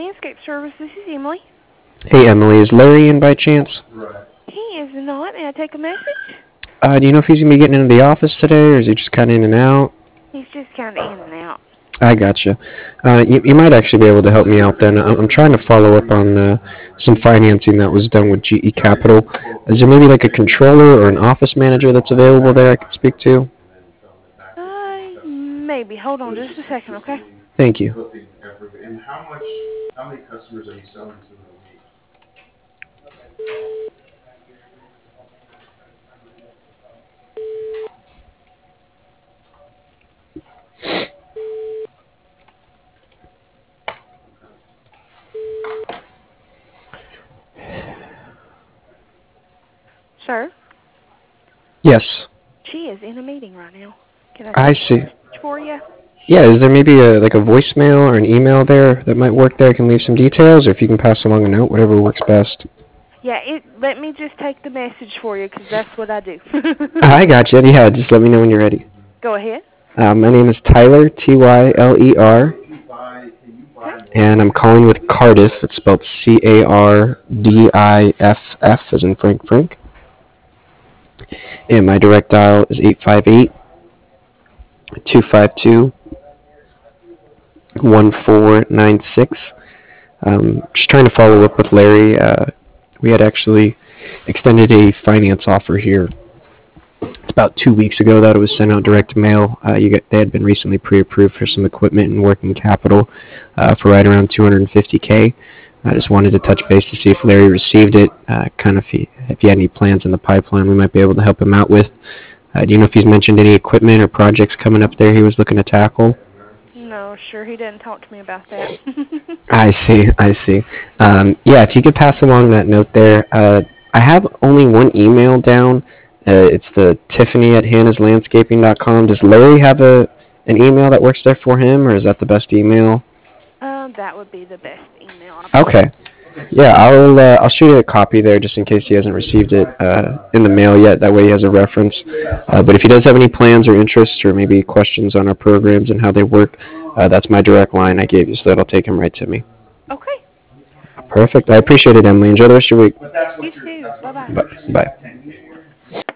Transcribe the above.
Landscape Service. This is Emily. Hey Emily, is Larry in by chance? He is not. May I take a message? Do you know if he's gonna be getting into the office today, or is he just kind of in and out? He's just kind of in and out. I gotcha. You might actually be able to help me out then. I'm trying to follow up on some financing that was done with GE Capital. Is there maybe like a controller or an office manager that's available there I could speak to? Maybe. Hold on just a second, okay? Thank you. Sir, Yes, she is in a meeting right now. Can I I take a see. message for you? Yeah, is there maybe like a voicemail or an email there that might work there? I can leave some details, or if you can pass along a note, whatever works best. Yeah, let me just take the message for you because that's what I do. I gotcha. Yeah, just let me know when you're ready. Go ahead. My name is Tyler, Tyler, Okay. and I'm calling with Cardiff. It's spelled Cardiff, as in Frank Frank. And my direct dial is 858-252-1496. Just trying to follow up with Larry. We had actually extended a finance offer here. It's about 2 weeks ago that it was sent out direct mail. They had been recently pre-approved for some equipment and working capital for right around 250K. I just wanted to touch base to see if Larry received it. If he had any plans in the pipeline, we might be able to help him out with. Do you know if he's mentioned any equipment or projects coming up there he was looking to tackle? No, sure. He didn't talk to me about that. I see, I see. Yeah, if you could pass along that note there. I have only one email down. It's the Tiffany at hannahslandscaping.com. Does Larry have an email that works there for him, or is that the best email? That would be the best email, I believe. Okay. Yeah, I'll shoot you a copy there just in case he hasn't received it in the mail yet. That way he has a reference. But if he does have any plans or interests or maybe questions on our programs and how they work, that's my direct line I gave you, so that'll take him right to me. Okay. Perfect. I appreciate it, Emily. Enjoy the rest of your week. You too. Bye-bye. Bye. Bye.